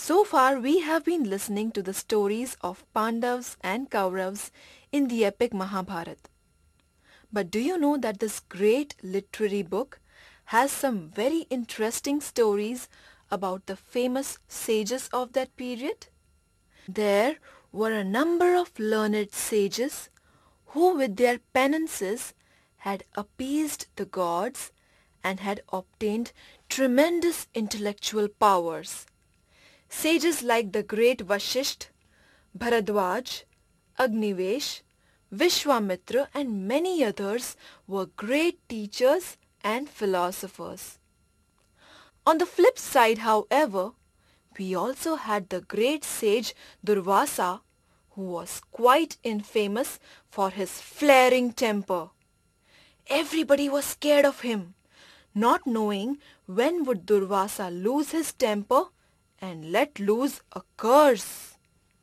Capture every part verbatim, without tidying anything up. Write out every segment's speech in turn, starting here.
So far we have been listening to the stories of Pandavas and Kauravas in the epic Mahabharata. But do you know that this great literary book has some very interesting stories about the famous sages of that period? There were a number of learned sages who with their penances had appeased the gods and had obtained tremendous intellectual powers. Sages like the great Vashisht, Bharadwaj, Agnivesh, Vishwamitra and many others were great teachers and philosophers. On the flip side, however, we also had the great sage Durvasa, who was quite infamous for his flaring temper. Everybody was scared of him, not knowing when would Durvasa lose his temper and let loose a curse.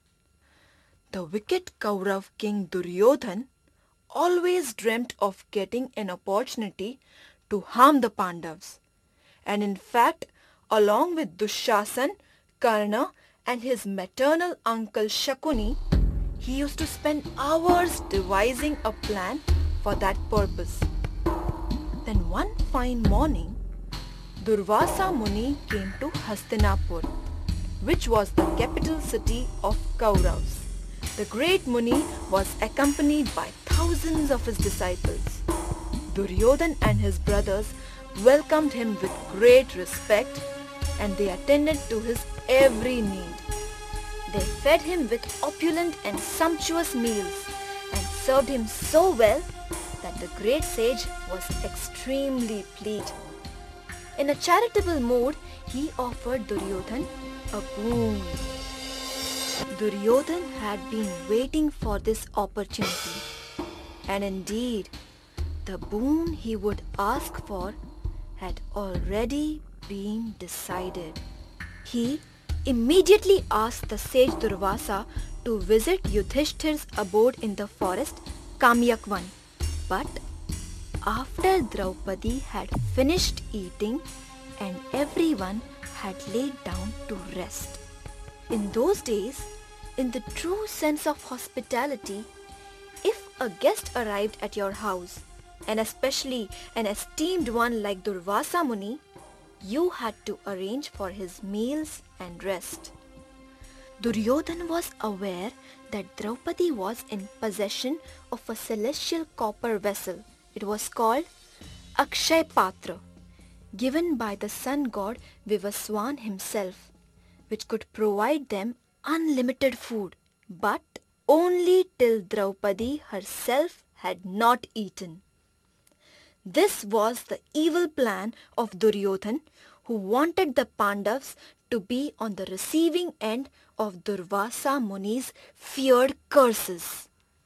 The wicked Kaurav king Duryodhan always dreamt of getting an opportunity to harm the Pandavas, and in fact, along with Dushasan, Karna and his maternal uncle Shakuni, he used to spend hours devising a plan for that purpose. Then one fine morning, Durvasa Muni came to Hastinapur, which was the capital city of Kauravas. The great Muni was accompanied by thousands of his disciples. Duryodhan and his brothers welcomed him with great respect and they attended to his every need. They fed him with opulent and sumptuous meals and served him so well that the great sage was extremely pleased. In a charitable mood, he offered Duryodhan a boon. Duryodhan had been waiting for this opportunity, and indeed, the boon he would ask for had already been decided. He immediately asked the sage Durvasa to visit Yudhishthir's abode in the forest, Kamyakvan. But after Draupadi had finished eating and everyone had laid down to rest. In those days, in the true sense of hospitality, if a guest arrived at your house, and especially an esteemed one like Durvasa Muni, you had to arrange for his meals and rest. Duryodhan was aware that Draupadi was in possession of a celestial copper vessel. It was called Akshay Patra, given by the sun god Vivaswan himself, which could provide them unlimited food, but only till Draupadi herself had not eaten. This was the evil plan of Duryodhan, who wanted the Pandavas to be on the receiving end of Durvasa Muni's feared curses.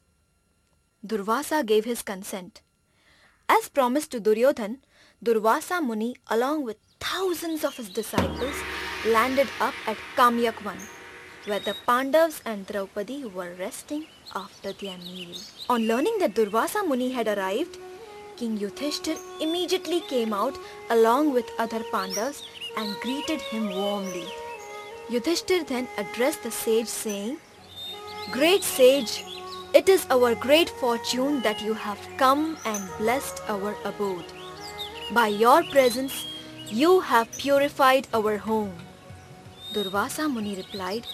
Durvasa gave his consent. As promised to Duryodhan, Durvasa Muni along with thousands of his disciples landed up at Kamyakvan, where the Pandavas and Draupadi were resting after their meal. On learning that Durvasa Muni had arrived, King Yudhishthir immediately came out along with other Pandavas and greeted him warmly. Yudhishthir then addressed the sage saying, "Great sage, it is our great fortune that you have come and blessed our abode. By your presence, you have purified our home." Durvasa Muni replied,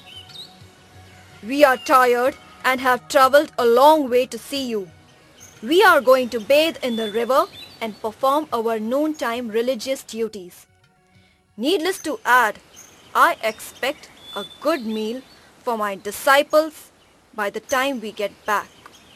"We are tired and have travelled a long way to see you. We are going to bathe in the river and perform our noontime religious duties. Needless to add, I expect a good meal for my disciples by the time we get back."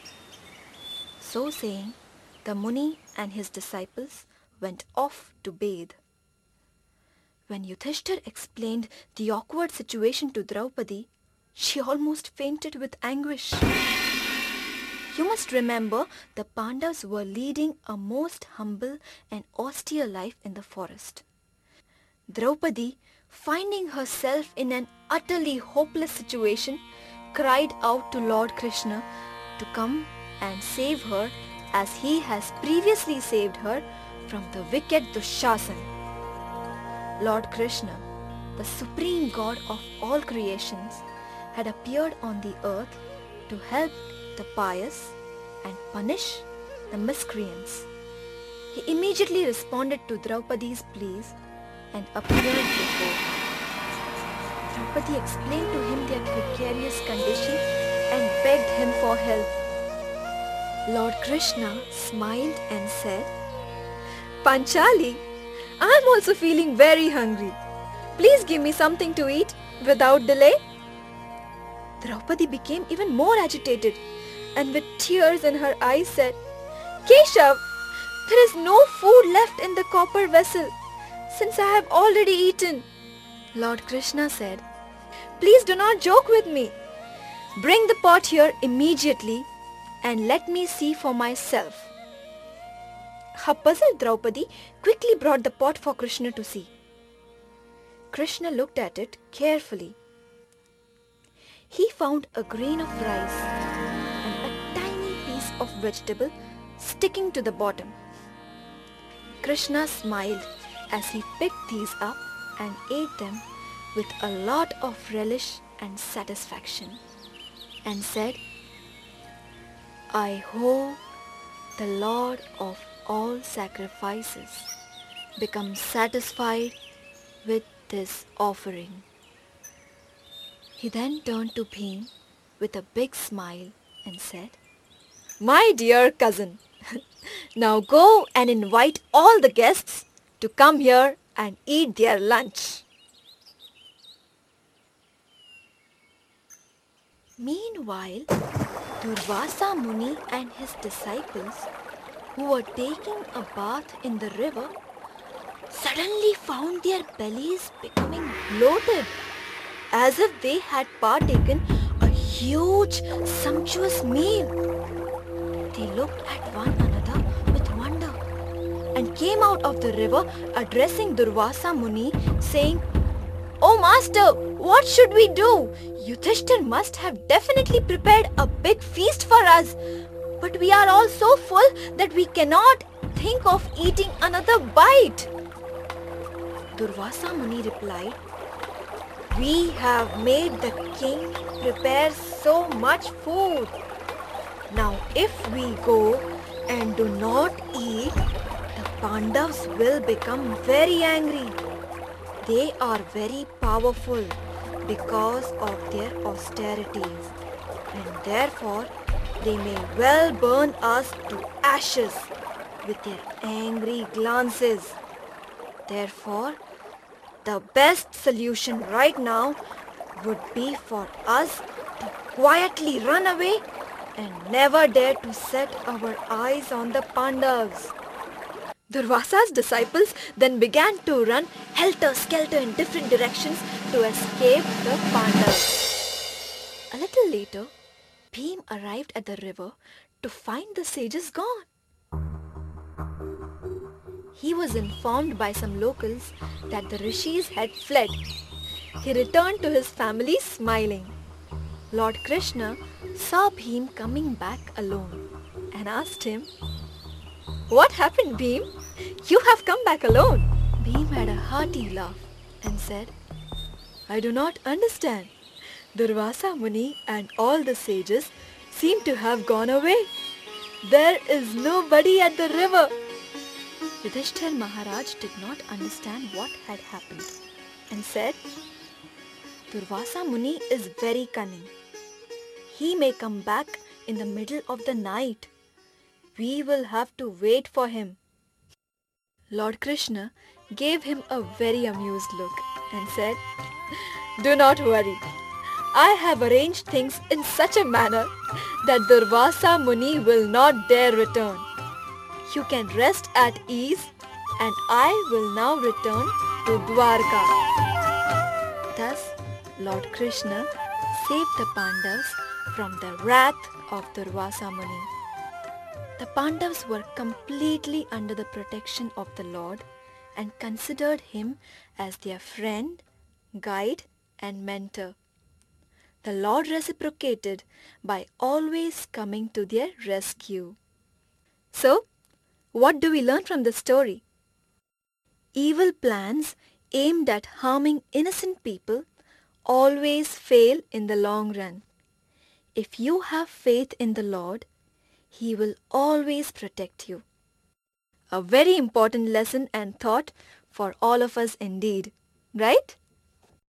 So saying, the Muni and his disciples went off to bathe. When Yudhishthir explained the awkward situation to Draupadi, she almost fainted with anguish. You must remember the Pandavas were leading a most humble and austere life in the forest. Draupadi, finding herself in an utterly hopeless situation, cried out to Lord Krishna to come and save her as he has previously saved her from the wicked Dushasan. Lord Krishna, the supreme god of all creations, had appeared on the earth to help the pious and punish the miscreants. He immediately responded to Draupadi's pleas and appeared before her. Draupadi explained to him their precarious condition and begged him for help. Lord Krishna smiled and said, "Panchali, I am also feeling very hungry. Please give me something to eat without delay." Draupadi became even more agitated and with tears in her eyes said, "Keshav, there is no food left in the copper vessel since I have already eaten." Lord Krishna said, "Please do not joke with me. Bring the pot here immediately and let me see for myself." A puzzled Draupadi quickly brought the pot for Krishna to see. Krishna looked at it carefully. He found a grain of rice and a tiny piece of vegetable sticking to the bottom. Krishna smiled as he picked these up and ate them with a lot of relish and satisfaction, and said, "I hope the Lord of all sacrifices becomes satisfied with this offering." He then turned to Bhim with a big smile and said, "My dear cousin, now go and invite all the guests to come here and eat their lunch." Meanwhile, Durvasa Muni and his disciples, who were taking a bath in the river, suddenly found their bellies becoming bloated, as if they had partaken a huge, sumptuous meal. They looked at one another with wonder and came out of the river addressing Durvasa Muni, saying, "Oh master, what should we do? Yudhishthir must have definitely prepared a big feast for us, but we are all so full that we cannot think of eating another bite." Durvasa Muni replied, "We have made the king prepare so much food. Now if we go and do not eat, the Pandavas will become very angry. They are very powerful because of their austerities, and therefore they may well burn us to ashes with their angry glances. Therefore, the best solution right now would be for us to quietly run away and never dare to set our eyes on the Pandavas." Durvasa's disciples then began to run helter-skelter in different directions to escape the Pandavas. A little later, Bhim arrived at the river to find the sages gone. He was informed by some locals that the rishis had fled. He returned to his family smiling. Lord Krishna saw Bhim coming back alone and asked him, "What happened, Bhim? You have come back alone." Bhim had a hearty laugh and said, "I do not understand. Durvasa Muni and all the sages seem to have gone away. There is nobody at the river." Yudhishthir Maharaj did not understand what had happened and said, "Durvasa Muni is very cunning. He may come back in the middle of the night. We will have to wait for him." Lord Krishna gave him a very amused look and said, "Do not worry. I have arranged things in such a manner that Durvasa Muni will not dare return. You can rest at ease, and I will now return to Dwarka." Thus, Lord Krishna saved the Pandavas from the wrath of Durvasa Muni. The Pandavas were completely under the protection of the Lord and considered him as their friend, guide, and mentor. The Lord reciprocated by always coming to their rescue. So, what do we learn from this story? Evil plans aimed at harming innocent people always fail in the long run. If you have faith in the Lord, He will always protect you. A very important lesson and thought for all of us indeed, right?